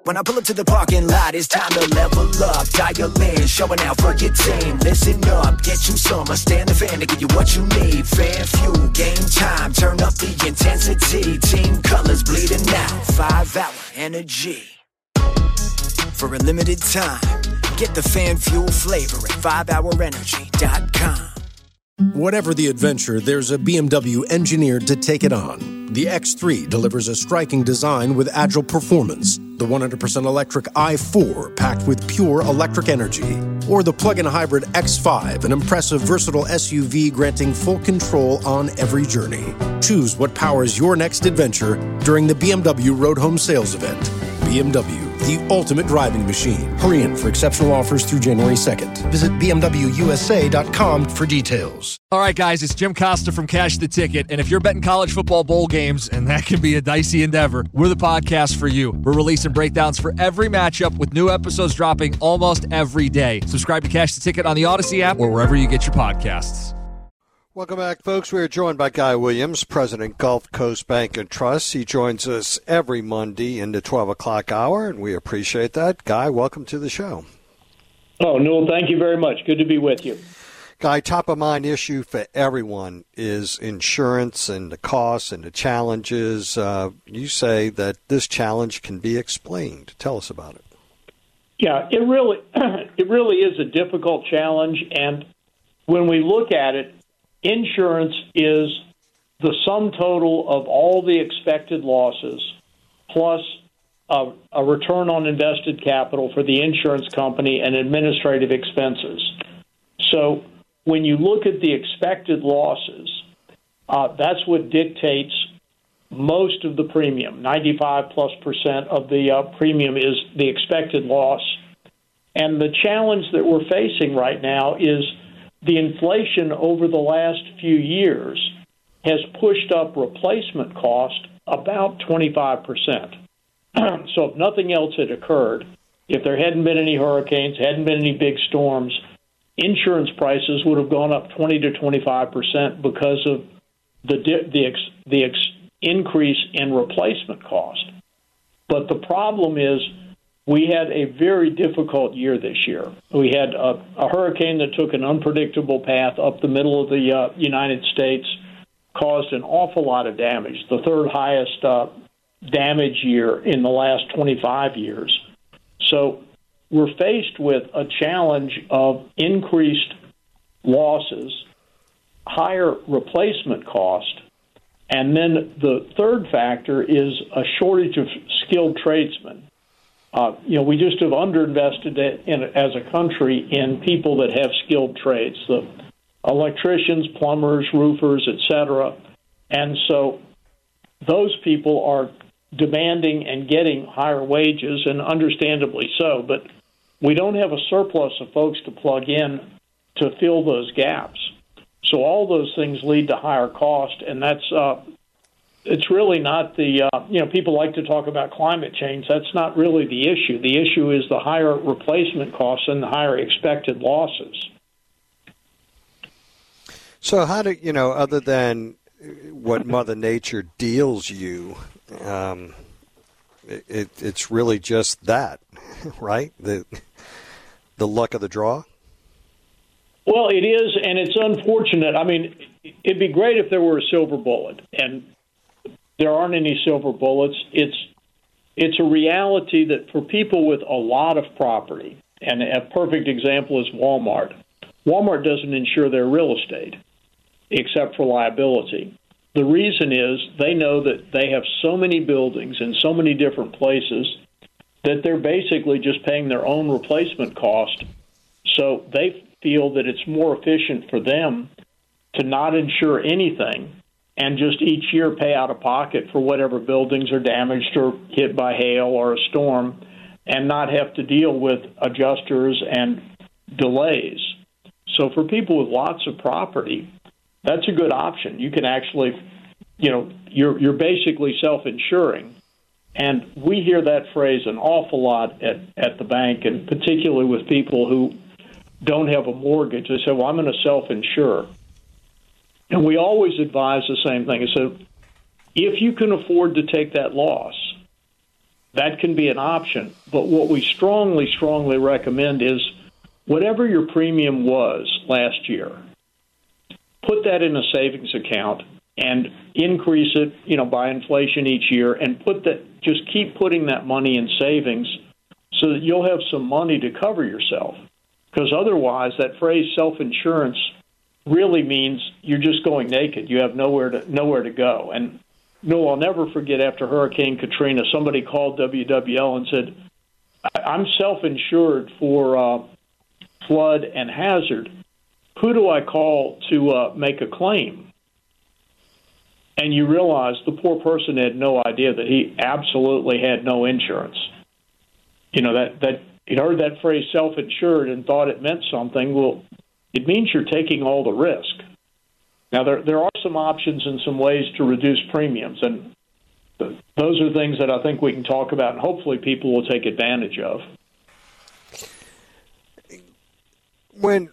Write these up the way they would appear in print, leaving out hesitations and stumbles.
When I pull up to the parking lot, it's time to level up. Dial in, showing out for your team. Listen up, get you some. Stand the fan to give you what you need. Fan fuel, game time, turn up the intensity. Team colors bleeding out, 5-hour energy. For a limited time, get the fan fuel flavor at 5hourenergy.com. Whatever the adventure, there's a BMW engineered to take it on. The X3 delivers a striking design with agile performance. The 100% electric i4 packed with pure electric energy. Or the plug-in hybrid X5, an impressive versatile SUV granting full control on every journey. Choose what powers your next adventure during the BMW Road Home Sales Event. BMW, the ultimate driving machine. Hurry in for exceptional offers through January 2nd. Visit BMWUSA.com for details. All right, guys, it's Jim Costa from Cash the Ticket. And if you're betting college football bowl games, and that can be a dicey endeavor, we're the podcast for you. We're releasing breakdowns for every matchup with new episodes dropping almost every day. Subscribe to Cash the Ticket on the Odyssey app or wherever you get your podcasts. Welcome back, folks. We are joined by Guy Williams, President, Gulf Coast Bank and Trust. He joins us every Monday in the 12 o'clock hour, and we appreciate that. Guy, welcome to the show. Oh, Newell, thank you very much. Good to be with you. Guy, top-of-mind issue for everyone is insurance and the costs and the challenges. You say that this challenge can be explained. Tell us about it. Yeah, it really is a difficult challenge, and when we look at it, insurance is the sum total of all the expected losses plus a return on invested capital for the insurance company and administrative expenses. So when you look at the expected losses, that's what dictates most of the premium. 95+% of the premium is the expected loss. And the challenge that we're facing right now is the inflation over the last few years has pushed up replacement cost about 25%. So if nothing else had occurred, if there hadn't been any hurricanes, hadn't been any big storms, insurance prices would have gone up 20 to 25% because of the increase in replacement cost. But the problem is we had a very difficult year this year. We had a hurricane that took an unpredictable path up the middle of the United States, caused an awful lot of damage, the third highest damage year in the last 25 years. So we're faced with a challenge of increased losses, higher replacement cost, and then the third factor is a shortage of skilled tradesmen. We just have underinvested as a country in people that have skilled trades, the electricians, plumbers, roofers, et cetera. And so those people are demanding and getting higher wages, and understandably so. But we don't have a surplus of folks to plug in to fill those gaps. So all those things lead to higher cost, and that's it's really not the, people like to talk about climate change. That's not really the issue. The issue is the higher replacement costs and the higher expected losses. So how do, other than what Mother Nature deals you, it's really just that, right? The luck of the draw? Well, it is, and it's unfortunate. I mean, it'd be great if there were a silver bullet, and there aren't any silver bullets. It's a reality that for people with a lot of property, and a perfect example is Walmart. Walmart doesn't insure their real estate except for liability. The reason is they know that they have so many buildings in so many different places that they're basically just paying their own replacement cost. So they feel that it's more efficient for them to not insure anything and just each year pay out of pocket for whatever buildings are damaged or hit by hail or a storm and not have to deal with adjusters and delays. So for people with lots of property, that's a good option. You can actually, you're basically self-insuring. And we hear that phrase an awful lot at the bank, and particularly with people who don't have a mortgage. They say, well, I'm going to self-insure. And we always advise the same thing. So if you can afford to take that loss, that can be an option. But what we strongly, strongly recommend is whatever your premium was last year, put that in a savings account and increase it, by inflation each year, and just keep putting that money in savings so that you'll have some money to cover yourself. Because otherwise, that phrase self-insurance really means you're just going naked. You have nowhere to go. And no, I'll never forget after Hurricane Katrina, somebody called WWL and said, I'm self-insured for flood and hazard. Who do I call to make a claim? And you realize the poor person had no idea that he absolutely had no insurance. That he heard that phrase self-insured and thought it meant something. Well, it means you're taking all the risk. Now, there are some options and some ways to reduce premiums, and those are things that I think we can talk about, and hopefully people will take advantage of. When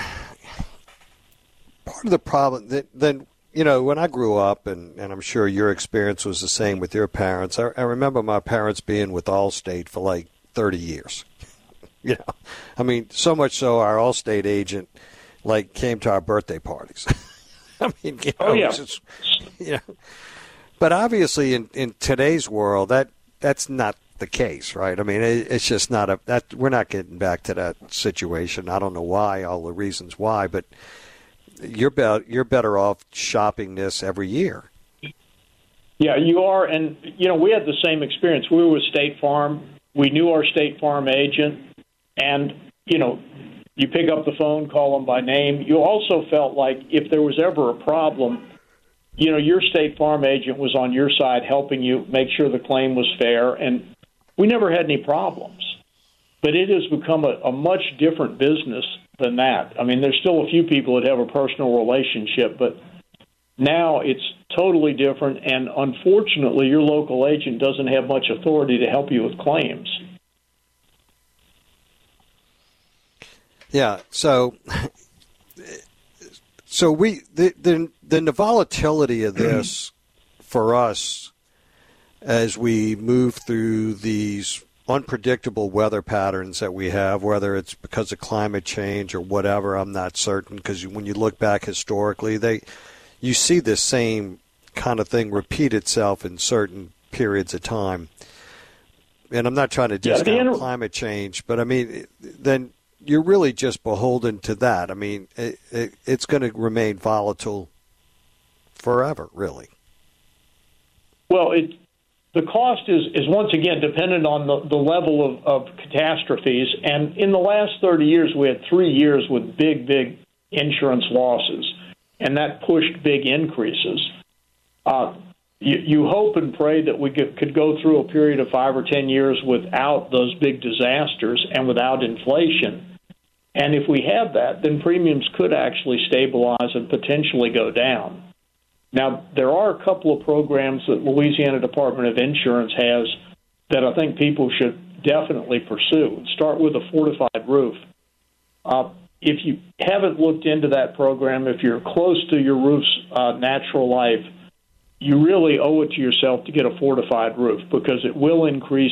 part of the problem, then when I grew up, and I'm sure your experience was the same with your parents, I remember my parents being with Allstate for like 30 years. I mean, so much so our Allstate agent came to our birthday parties. I mean, just, but obviously in today's world that's not the case, right? I mean, it's just not we're not getting back to that situation. I don't know why, all the reasons why, but you're better off shopping this every year. Yeah, you are, and we had the same experience. We were with State Farm. We knew our State Farm agent, and you pick up the phone, call them by name. You also felt like if there was ever a problem, your State Farm agent was on your side helping you make sure the claim was fair, and we never had any problems. But it has become a much different business than that. I mean, there's still a few people that have a personal relationship, but now it's totally different, and unfortunately, your local agent doesn't have much authority to help you with claims. Yeah, so the volatility of this for us as we move through these unpredictable weather patterns that we have, whether it's because of climate change or whatever, I'm not certain, because when you look back historically, you see this same kind of thing repeat itself in certain periods of time. And I'm not trying to discount climate change, but I mean, then you're really just beholden to that. I mean, it's going to remain volatile forever, really. Well, the cost is once again dependent on the level of catastrophes. And in the last 30 years, we had 3 years with big insurance losses, and that pushed big increases. You hope and pray that we could go through a period of 5 or 10 years without those big disasters and without inflation. And if we have that, then premiums could actually stabilize and potentially go down. Now, there are a couple of programs that Louisiana Department of Insurance has that I think people should definitely pursue. Start with a fortified roof. If you haven't looked into that program, if you're close to your roof's natural life, you really owe it to yourself to get a fortified roof, because it will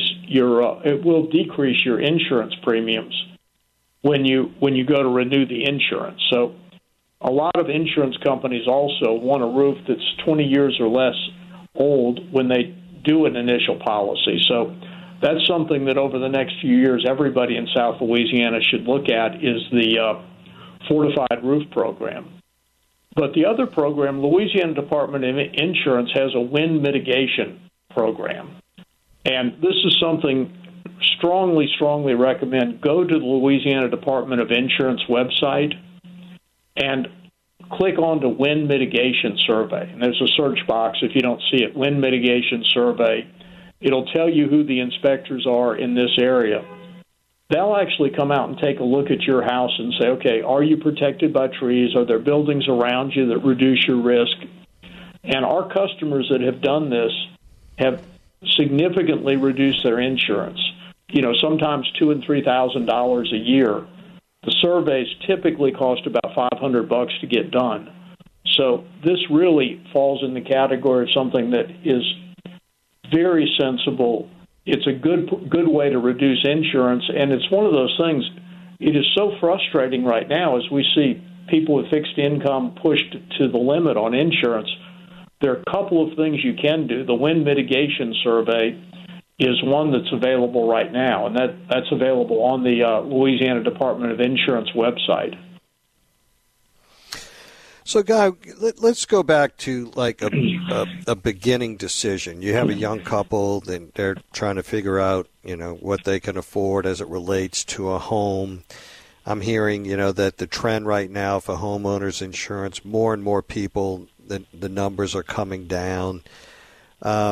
decrease your insurance premiums when you go to renew the insurance. So a lot of insurance companies also want a roof that's 20 years or less old when they do an initial policy. So that's something that over the next few years everybody in South Louisiana should look at, is the fortified roof program. But the other program, Louisiana Department of Insurance has a wind mitigation program. And this is something strongly recommend. Go to the Louisiana Department of Insurance website and click on the Wind Mitigation Survey. And there's a search box if you don't see it, Wind Mitigation Survey. It'll tell you who the inspectors are in this area. They'll actually come out and take a look at your house and say, okay, are you protected by trees? Are there buildings around you that reduce your risk? And our customers that have done this have significantly reduced their insurance. Sometimes $2,000 and $3,000 a year. The surveys typically cost about $500 to get done. So this really falls in the category of something that is very sensible it's a good way to reduce insurance, and it's one of those things. It is so frustrating right now as we see people with fixed income pushed to the limit on insurance. There are a couple of things you can do. The wind mitigation survey is one that's available right now, and that's available on the Louisiana Department of Insurance website. So, Guy, let's go back to like a beginning decision. You have a young couple, then they're trying to figure out, what they can afford as it relates to a home. I'm hearing, that the trend right now for homeowners insurance, more and more people, the numbers are coming down. How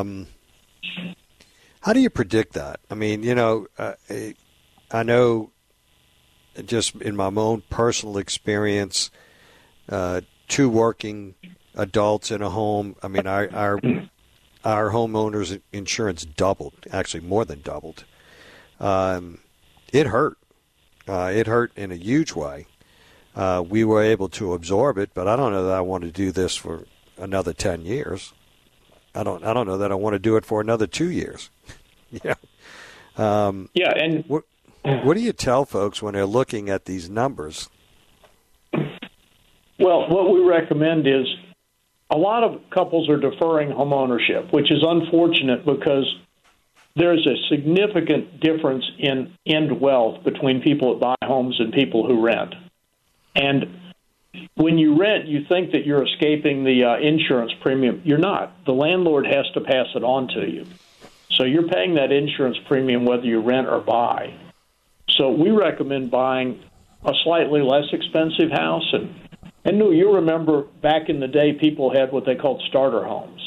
do you predict that? I mean, I know just in my own personal experience, 2 working adults in a home. I mean, our homeowners insurance doubled, actually more than doubled. It hurt. It hurt in a huge way. We were able to absorb it, but I don't know that I want to do this for another 10 years. I don't know that I want to do it for another 2 years. Yeah. And what do you tell folks when they're looking at these numbers? Well, what we recommend is a lot of couples are deferring home ownership, which is unfortunate because there's a significant difference in end wealth between people that buy homes and people who rent. And when you rent, you think that you're escaping the insurance premium. You're not. The landlord has to pass it on to you. So you're paying that insurance premium whether you rent or buy. So we recommend buying a slightly less expensive house. And you remember back in the day, people had what they called starter homes.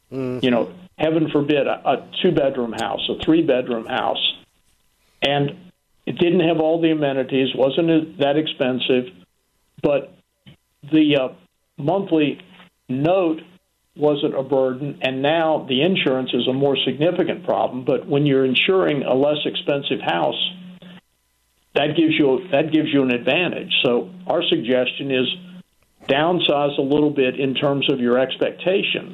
Heaven forbid, a 2-bedroom house, a 3-bedroom house. And it didn't have all the amenities, wasn't that expensive, but the monthly note wasn't a burden, and now the insurance is a more significant problem. But when you're insuring a less expensive house, that gives you an advantage. So our suggestion is downsize a little bit in terms of your expectations.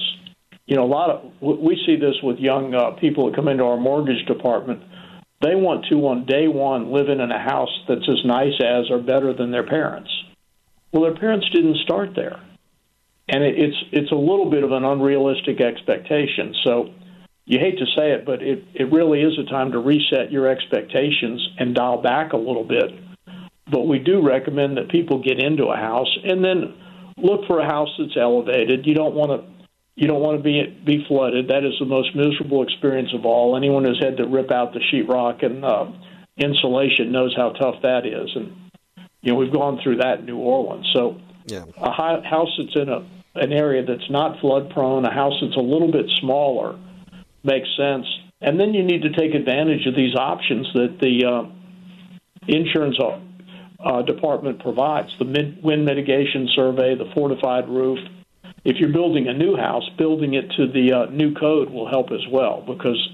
We see this with young people that come into our mortgage department. They want to, on day one, live in a house that's as nice as or better than their parents. Well, their parents didn't start there. And it's a little bit of an unrealistic expectation. So you hate to say it, but it really is a time to reset your expectations and dial back a little bit. But we do recommend that people get into a house and then look for a house that's elevated. You don't want to be flooded. That is the most miserable experience of all. Anyone who's had to rip out the sheetrock and insulation knows how tough that is. And we've gone through that in New Orleans. So a house that's in an area that's not flood prone, a house that's a little bit smaller, makes sense. And then you need to take advantage of these options that the insurance department provides, the wind mitigation survey, the fortified roof. If you're building a new house, building it to the new code will help as well, because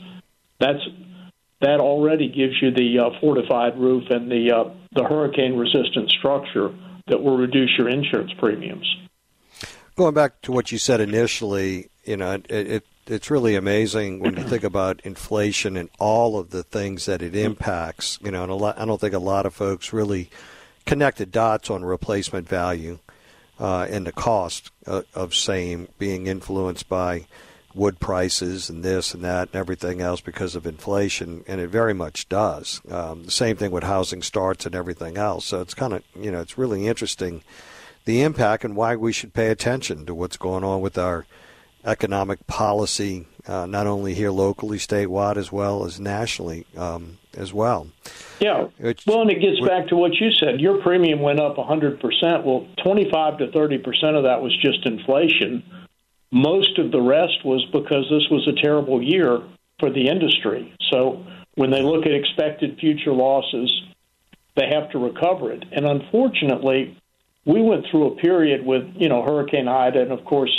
that already gives you the fortified roof and the hurricane-resistant structure that will reduce your insurance premiums. Going back to what you said initially, it's really amazing when you think about inflation and all of the things that it impacts. And I don't think a lot of folks really connect the dots on replacement value and the cost of same being influenced by wood prices and this and that and everything else because of inflation, and it very much does. The same thing with housing starts and everything else. So it's kind of, it's really interesting, the impact and why we should pay attention to what's going on with our economic policy, not only here locally, statewide, as well as nationally as well. Yeah. And it gets back to what you said. Your premium went up 100%. Well, 25 to 30% of that was just inflation. Most of the rest was because this was a terrible year for the industry. So when they look at expected future losses, they have to recover it. And unfortunately, we went through a period with, Hurricane Ida and, of course,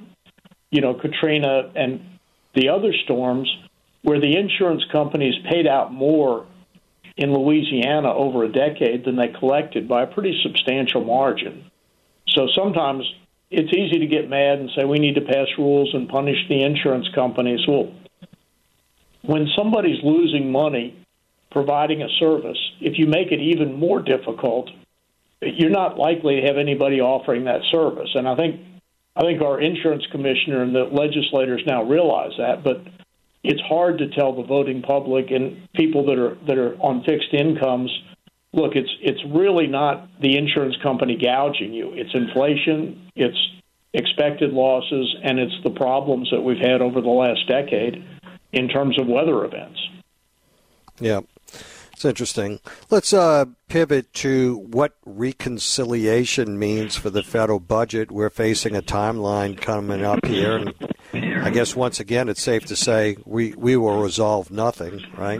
Katrina and the other storms where the insurance companies paid out more in Louisiana over a decade than they collected by a pretty substantial margin. So sometimes it's easy to get mad and say we need to pass rules and punish the insurance companies. Well, when somebody's losing money providing a service, if you make it even more difficult, you're not likely to have anybody offering that service. And I think our insurance commissioner and the legislators now realize that, but it's hard to tell the voting public and people that are on fixed incomes, look, it's really not the insurance company gouging you. It's inflation, it's expected losses, and it's the problems that we've had over the last decade in terms of weather events. Yeah, it's interesting. Let's pivot to what reconciliation means for the federal budget. We're facing a timeline coming up here, and I guess once again it's safe to say we will resolve nothing, right?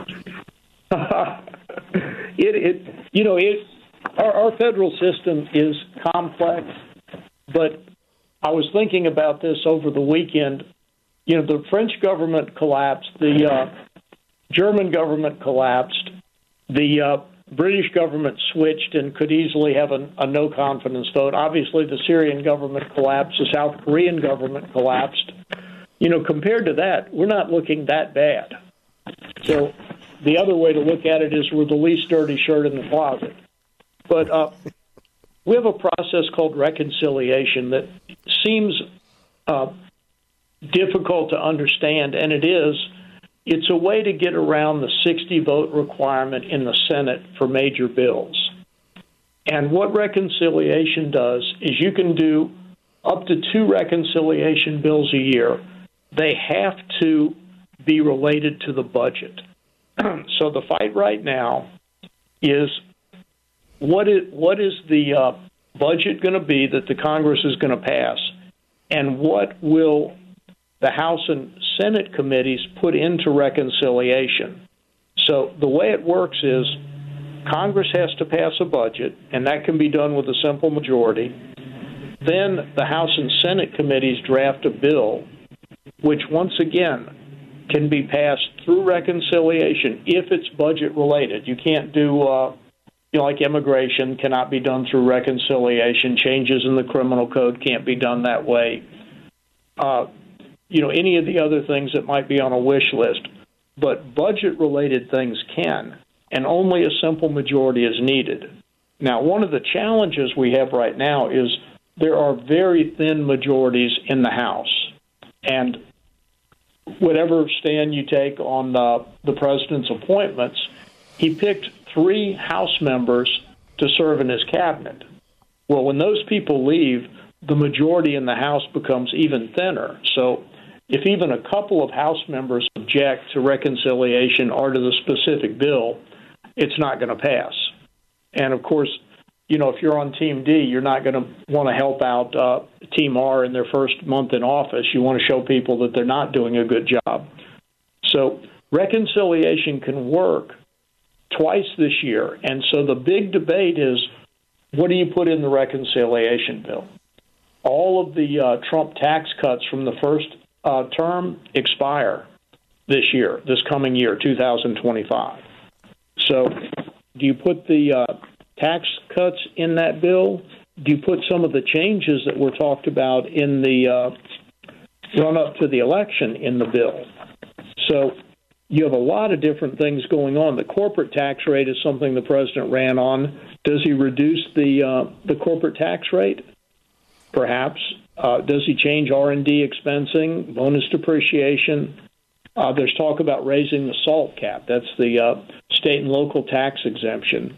Our federal system is complex, but I was thinking about this over the weekend. The French government collapsed, the German government collapsed, the British government switched and could easily have a no-confidence vote. Obviously, the Syrian government collapsed, the South Korean government collapsed. Compared to that, we're not looking that bad. So the other way to look at it is we're the least dirty shirt in the closet. But we have a process called reconciliation that seems difficult to understand, and it's a way to get around the 60-vote requirement in the Senate for major bills. And what reconciliation does is you can do up to 2 reconciliation bills a year. They have to be related to the budget. So the fight right now is what is the budget going to be that the Congress is going to pass, and what will the House and Senate committees put into reconciliation. So the way it works is Congress has to pass a budget, and that can be done with a simple majority. Then the House and Senate committees draft a bill, which once again can be passed through reconciliation if it's budget related. You can't do, like immigration cannot be done through reconciliation. Changes in the criminal code can't be done that way. Any of the other things that might be on a wish list. But budget-related things can, and only a simple majority is needed. Now, one of the challenges we have right now is there are very thin majorities in the House. And whatever stand you take on the president's appointments, he picked 3 House members to serve in his cabinet. Well, when those people leave, the majority in the House becomes even thinner. So if even a couple of House members object to reconciliation or to the specific bill, it's not going to pass. And, of course, if you're on Team D, you're not going to want to help out Team R in their first month in office. You want to show people that they're not doing a good job. So reconciliation can work twice this year. And so the big debate is, what do you put in the reconciliation bill? All of the Trump tax cuts from the first term expire this coming year, 2025. So do you put the tax cuts in that bill? Do you put some of the changes that were talked about in the run-up to the election in the bill? So you have a lot of different things going on. The corporate tax rate is something the president ran on. Does he reduce the corporate tax rate? Perhaps. Does he change R&D expensing, bonus depreciation? There's talk about raising the SALT cap. That's the state and local tax exemption.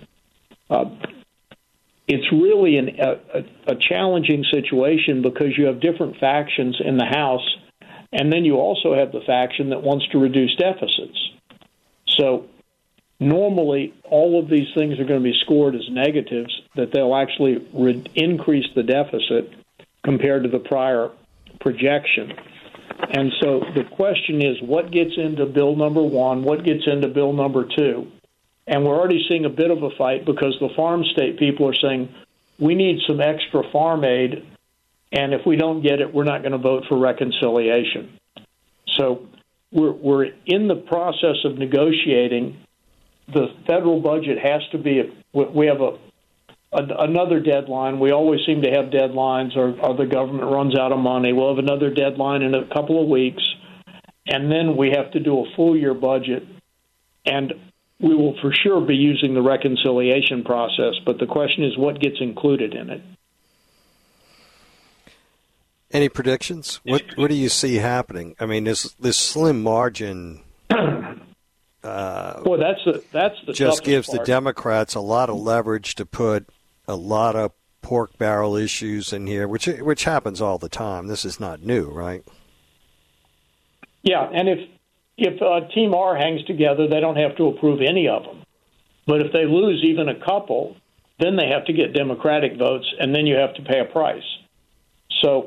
It's really a challenging situation because you have different factions in the House, and then you also have the faction that wants to reduce deficits. So normally all of these things are going to be scored as negatives, that they'll actually increase the deficit compared to the prior projection. And so the question is, what gets into bill number 1? What gets into bill number 2? And we're already seeing a bit of a fight because the farm state people are saying, we need some extra farm aid, and if we don't get it, we're not going to vote for reconciliation. So we're in the process of negotiating. The federal budget has to be, we have another deadline. We always seem to have deadlines, or the government runs out of money. We'll have another deadline in a couple of weeks. and then we have to do a full-year budget, and we will for sure be using the reconciliation process, but the question is what gets included in it. Any predictions? What do you see happening? I mean, this slim margin well, that's the just gives part. the Democrats a lot of leverage to put a lot of pork barrel issues in here, which happens all the time. This is not new, right? Yeah, and if Team R hangs together, they don't have to approve any of them. But if they lose even a couple, then they have to get Democratic votes, and then you have to pay a price. So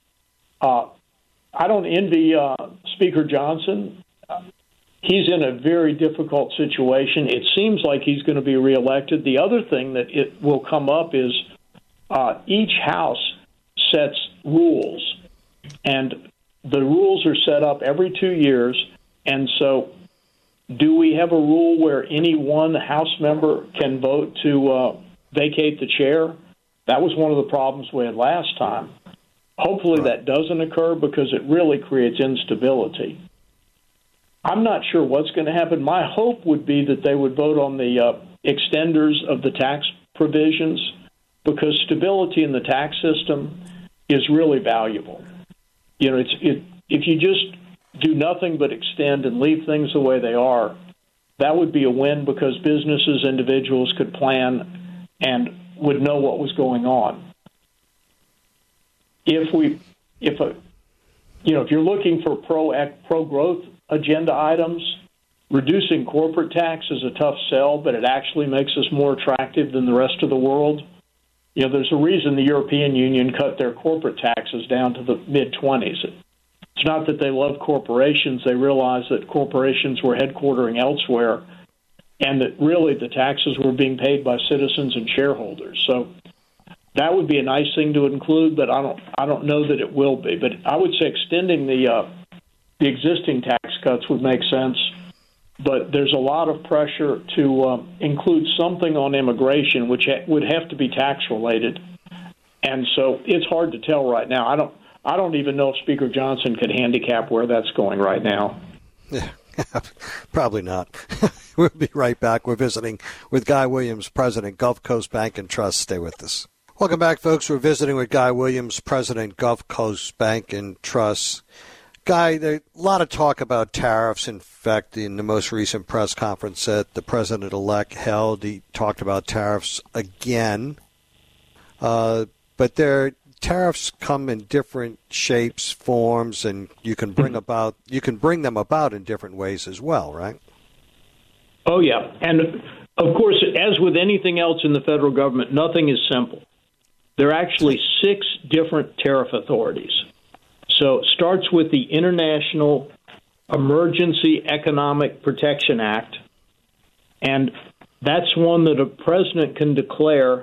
I don't envy Speaker Johnson. He's in a very difficult situation. It seems like he's going to be reelected. The other thing that it will come up is each house sets rules, and the rules are set up every 2 years. And so do we have a rule where any one House member can vote to vacate the chair? That was one of the problems we had last time. Hopefully that doesn't occur because it really creates instability. I'm not sure what's going to happen. My hope would be that they would vote on the extenders of the tax provisions because stability in the tax system is really valuable. You know, if you just do nothing but extend and leave things the way they are, that would be a win because businesses, individuals could plan and would know what was going on. If you're looking for pro-growth agenda items, reducing corporate tax is a tough sell, but it actually makes us more attractive than the rest of the world. You know, there's a reason the European Union cut their corporate taxes down to the mid-20s. It's not that they love corporations. They realized that corporations were headquartering elsewhere and that really the taxes were being paid by citizens and shareholders. So that would be a nice thing to include, but I don't know that it will be. But I would say extending the existing tax cuts would make sense. But there's a lot of pressure to include something on immigration, which would have to be tax related. And so it's hard to tell right now. I don't even know if Speaker Johnson could handicap where that's going right now. Yeah, probably not. We'll be right back. We're visiting with Guy Williams, President, Gulf Coast Bank and Trust. Stay with us. Welcome back, folks. We're visiting with Guy Williams, President, Gulf Coast Bank and Trust. Guy, there's a lot of talk about tariffs. In fact, in the most recent press conference that the president-elect held, he talked about tariffs again. But tariffs come in different shapes, forms, and you can bring them about in different ways as well, right? Oh, yeah. And, of course, as with anything else in the federal government, nothing is simple. There are actually 6 different tariff authorities. So it starts with the International Emergency Economic Protection Act, and that's one that a president can declare,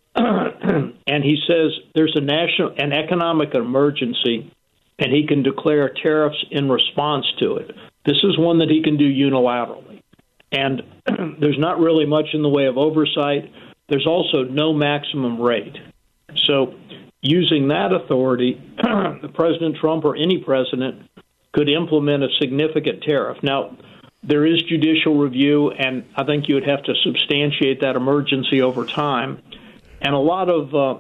and he says there's an economic emergency, and he can declare tariffs in response to it. This is one that he can do unilaterally, and there's not really much in the way of oversight. There's also no maximum rate. So using that authority, President Trump or any president could implement a significant tariff. Now, there is judicial review, and I think you would have to substantiate that emergency over time. And a lot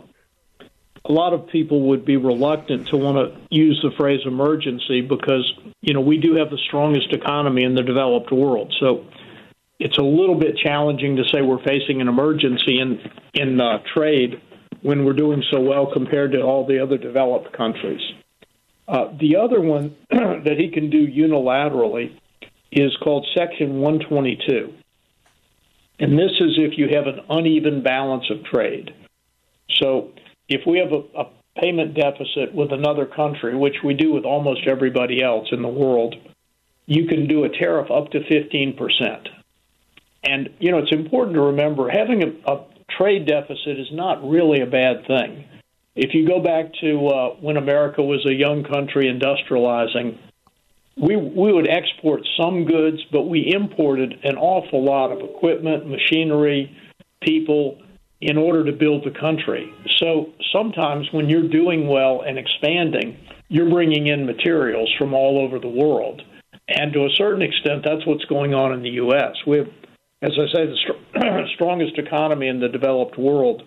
of people would be reluctant to want to use the phrase emergency because, you know, we do have the strongest economy in the developed world. So it's a little bit challenging to say we're facing an emergency in trade when we're doing so well compared to all the other developed countries. The other one that he can do unilaterally is called Section 122. And this is if you have an uneven balance of trade. So if we have a payment deficit with another country, which we do with almost everybody else in the world, you can do a tariff up to 15%. And, you know, it's important to remember having a trade deficit is not really a bad thing. If you go back to when America was a young country industrializing, we would export some goods, but we imported an awful lot of equipment, machinery, people, in order to build the country. So sometimes when you're doing well and expanding, you're bringing in materials from all over the world. And to a certain extent, that's what's going on in the U.S. We have, as I say, the strongest economy in the developed world.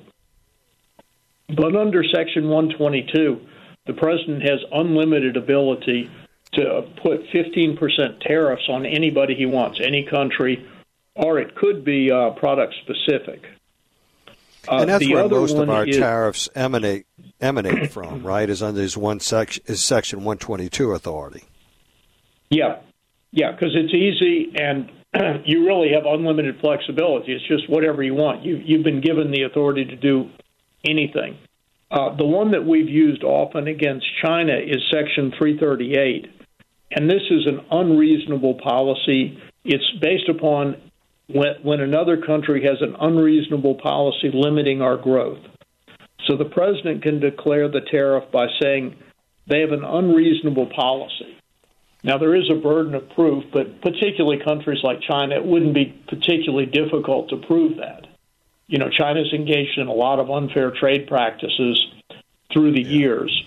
But under Section 122, the president has unlimited ability to put 15% tariffs on anybody he wants, any country, or it could be product specific. And that's where most of our tariffs emanate from, right? Is under his Section 122 authority. Yeah, because it's easy and you really have unlimited flexibility. It's just whatever you want. You've been given the authority to do anything. The one that we've used often against China is Section 338, and this is an unreasonable policy. It's based upon when another country has an unreasonable policy limiting our growth. So the president can declare the tariff by saying they have an unreasonable policy. Now, there is a burden of proof, but particularly countries like China, it wouldn't be particularly difficult to prove that. You know, China's engaged in a lot of unfair trade practices through the years.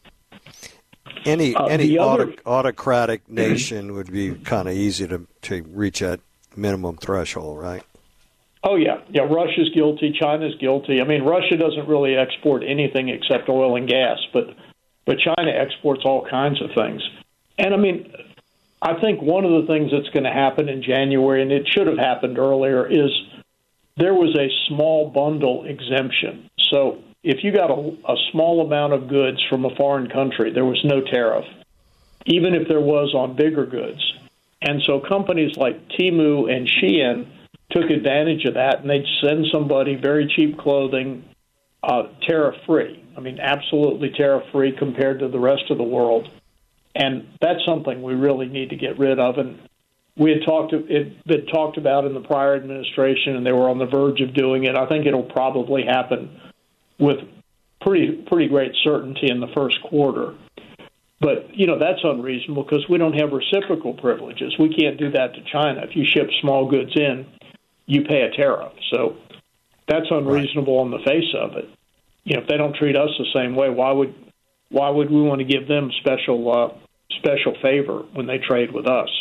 Any autocratic nation would be kind of easy to reach that minimum threshold, right? Oh, yeah. Russia's guilty. China's guilty. I mean, Russia doesn't really export anything except oil and gas, but China exports all kinds of things. And, I mean, I think one of the things that's going to happen in January, and it should have happened earlier, is there was a small bundle exemption. So if you got a small amount of goods from a foreign country, there was no tariff, even if there was on bigger goods. And so companies like Temu and Shein took advantage of that, and they'd send somebody very cheap clothing tariff-free. I mean, absolutely tariff-free compared to the rest of the world. And that's something we really need to get rid of. And we had been talked about in the prior administration, and they were on the verge of doing it. I think it'll probably happen with pretty great certainty in the first quarter. But, you know, that's unreasonable because we don't have reciprocal privileges. We can't do that to China. If you ship small goods in, you pay a tariff. So that's unreasonable on the face of it. You know, if they don't treat us the same way, why would we want to give them special favor when they trade with us?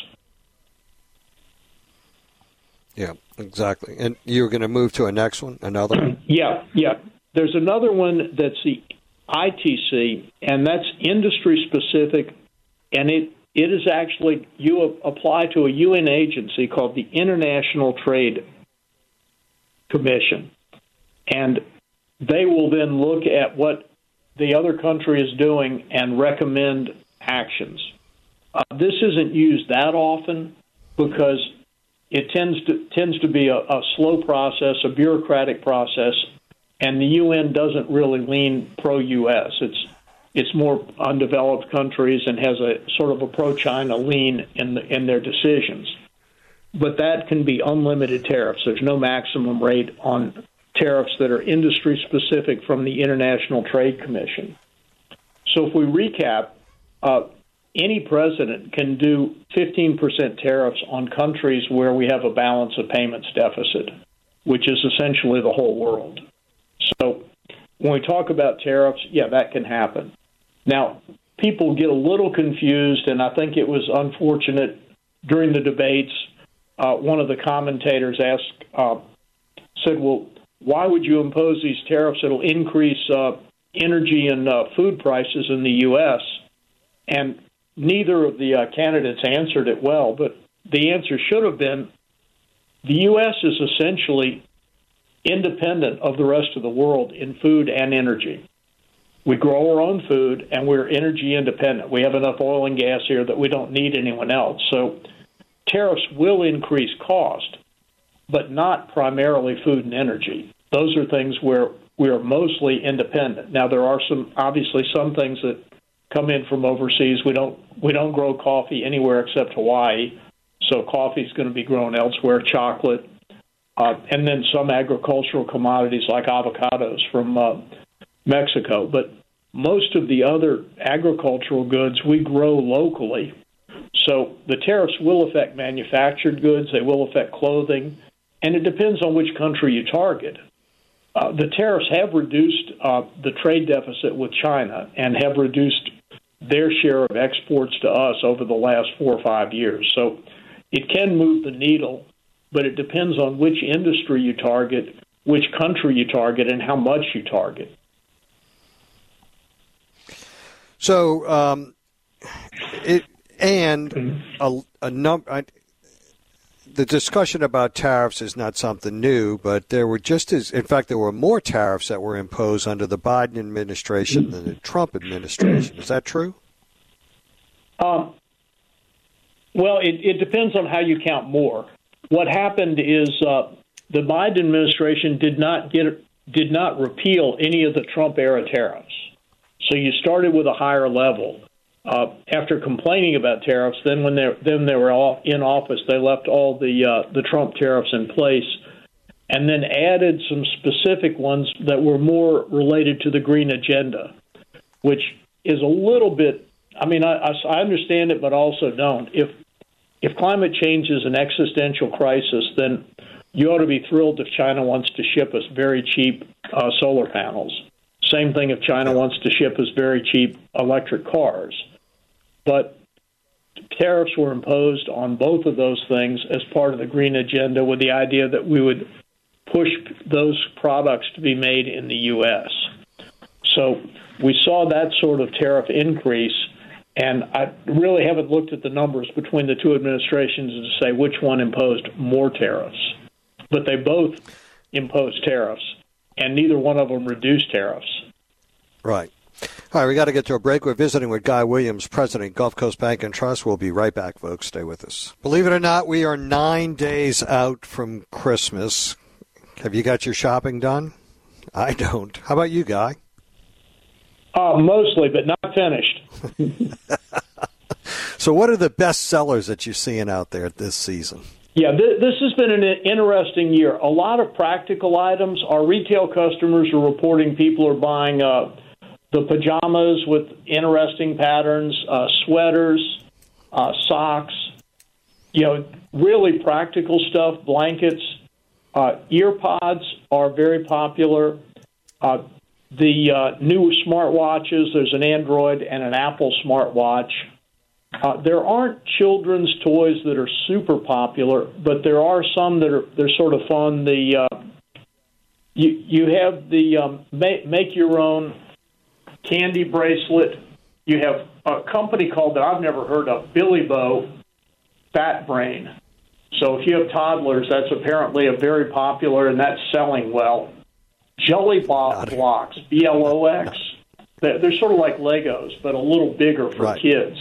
Yeah, exactly. And you're going to move to a next one, another one? Yeah. There's another one that's the ITC, and that's industry-specific, and it is actually, you apply to a UN agency called the International Trade Commission, and they will then look at what the other country is doing and recommend actions. This isn't used that often because it tends to be a slow process, a bureaucratic process, and the UN doesn't really lean pro-U.S. It's more undeveloped countries and has a sort of a pro-China lean in their decisions. But that can be unlimited tariffs. There's no maximum rate on tariffs that are industry-specific from the International Trade Commission. So if we recap, any president can do 15% tariffs on countries where we have a balance of payments deficit, which is essentially the whole world. So when we talk about tariffs, yeah, that can happen. Now, people get a little confused, and I think it was unfortunate during the debates. One of the commentators said, well, why would you impose these tariffs? It'll increase energy and food prices in the U.S. And neither of the candidates answered it well, but the answer should have been the U.S. is essentially independent of the rest of the world in food and energy. We grow our own food, and we're energy independent. We have enough oil and gas here that we don't need anyone else. So tariffs will increase cost, but not primarily food and energy. Those are things where we are mostly independent. Now, there are obviously some things that come in from overseas. We don't grow coffee anywhere except Hawaii, so coffee is going to be grown elsewhere, chocolate, and then some agricultural commodities like avocados from Mexico. But most of the other agricultural goods we grow locally. So the tariffs will affect manufactured goods. They will affect clothing. And it depends on which country you target. the tariffs have reduced the trade deficit with China and have reduced their share of exports to us over the last 4 or 5 years. So it can move the needle, but it depends on which industry you target, which country you target, and how much you target. So, the discussion about tariffs is not something new, but there were there were more tariffs that were imposed under the Biden administration than the Trump administration. Is that true? Well, it depends on how you count more. What happened is the Biden administration did not repeal any of the Trump era tariffs. So you started with a higher level. After complaining about tariffs, then when they were all in office, they left all the Trump tariffs in place, and then added some specific ones that were more related to the green agenda, which is a little bit. I mean, I understand it, but also don't. If climate change is an existential crisis, then you ought to be thrilled if China wants to ship us very cheap solar panels. Same thing if China wants to ship us very cheap electric cars. But tariffs were imposed on both of those things as part of the green agenda with the idea that we would push those products to be made in the U.S. So we saw that sort of tariff increase, and I really haven't looked at the numbers between the two administrations to say which one imposed more tariffs. But they both imposed tariffs, and neither one of them reduced tariffs. Right. All right, we got to get to a break. We're visiting with Guy Williams, President, Gulf Coast Bank and Trust. We'll be right back, folks. Stay with us. Believe it or not, we are 9 days out from Christmas. Have you got your shopping done? I don't. How about you, Guy? Mostly, but not finished. So what are the best sellers that you're seeing out there this season? Yeah, this has been an interesting year. A lot of practical items. Our retail customers are reporting people are buying the pajamas with interesting patterns, sweaters, socks, really practical stuff, blankets. Ear pods are very popular. The new smartwatches, there's an Android and an Apple smartwatch. There aren't children's toys that are super popular, but there are some that they're sort of fun. You have the make your own candy bracelet. You have a company called that I've never heard of, Billy Bo Fat Brain. So if you have toddlers, that's apparently a very popular, and that's selling well. Jelly blocks, BLOX. They're sort of like Legos, but a little bigger for kids.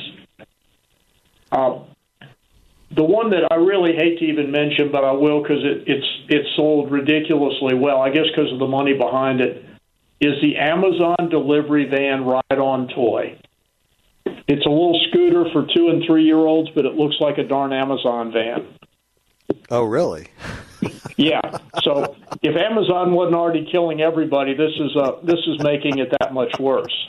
The one that I really hate to even mention, but I will because it's sold ridiculously well, I guess because of the money behind it, is the Amazon delivery van ride-on toy. It's a little scooter for 2- and 3-year-olds, but it looks like a darn Amazon van. Oh, really? Yeah. So if Amazon wasn't already killing everybody, this is making it that much worse.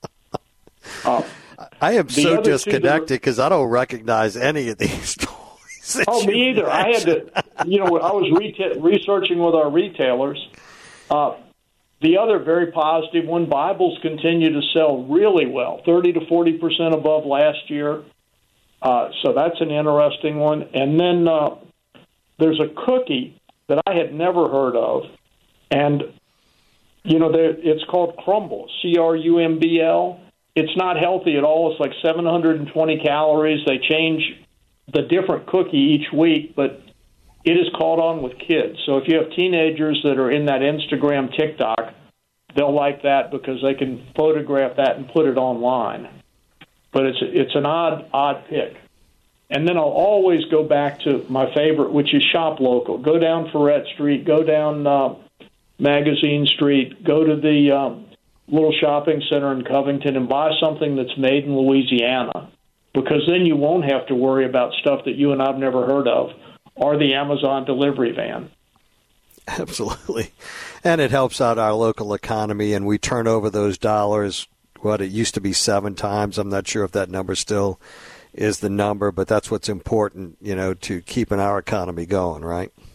I am so disconnected because I don't recognize any of these toys. Oh, me either. I had to, I was researching with our retailers. The other very positive one, Bibles continue to sell really well, 30 to 40% above last year. So that's an interesting one. And then there's a cookie that I had never heard of, and it's called Crumble, Crumbl. It's not healthy at all. It's like 720 calories. They change the different cookie each week, but it is caught on with kids. So if you have teenagers that are in that Instagram, TikTok, they'll like that because they can photograph that and put it online. But it's an odd pick. And then I'll always go back to my favorite, which is shop local. Go down Ferret Street, go down Magazine Street, go to the little shopping center in Covington and buy something that's made in Louisiana, because then you won't have to worry about stuff that you and I've never heard of, or the Amazon delivery van. Absolutely. And it helps out our local economy, and we turn over those dollars, it used to be 7 times. I'm not sure if that number still is the number, but that's what's important, to keeping our economy going, right?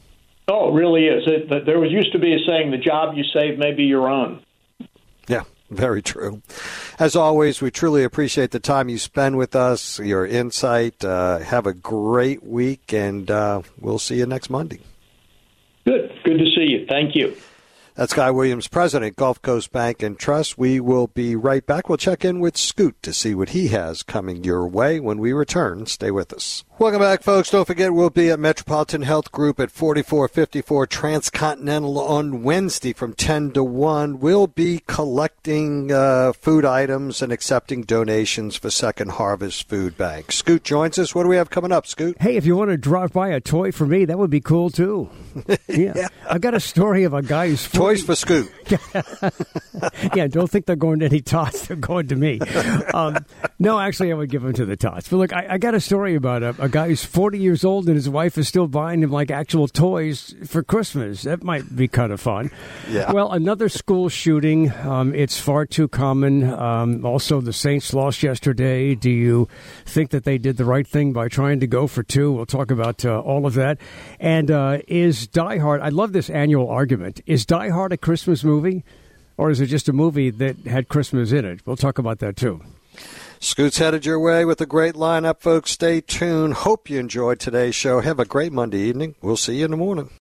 Oh, it really is. There used to be a saying, the job you save may be your own. Yeah, very true. As always, we truly appreciate the time you spend with us, your insight. Have a great week, and we'll see you next Monday. Good to see you. Thank you. That's Guy Williams, President, Gulf Coast Bank and Trust. We will be right back. We'll check in with Scoot to see what he has coming your way when we return. Stay with us. Welcome back, folks. Don't forget, we'll be at Metropolitan Health Group at 4454 Transcontinental on Wednesday from 10 to 1. We'll be collecting food items and accepting donations for Second Harvest Food Bank. Scoot joins us. What do we have coming up, Scoot? Hey, if you want to drive by a toy for me, that would be cool, too. Yeah. I got a story of a guy who's... Toys for Scoot. Yeah, don't think they're going to any tots. They're going to me. No, actually, I would give them to the tots. But look, I got a story about a guy who's 40 years old and his wife is still buying him like actual toys for Christmas. That might be kind of fun. Yeah. Well, another school shooting. It's far too common. Also, the Saints lost yesterday. Do you think that they did the right thing by trying to go for two? We'll talk about all of that. And is Die Hard, I love this annual argument, is Die Hard a Christmas movie? Or is it just a movie that had Christmas in it? We'll talk about that, too. Scoot's headed your way with a great lineup, folks. Stay tuned. Hope you enjoyed today's show. Have a great Monday evening. We'll see you in the morning.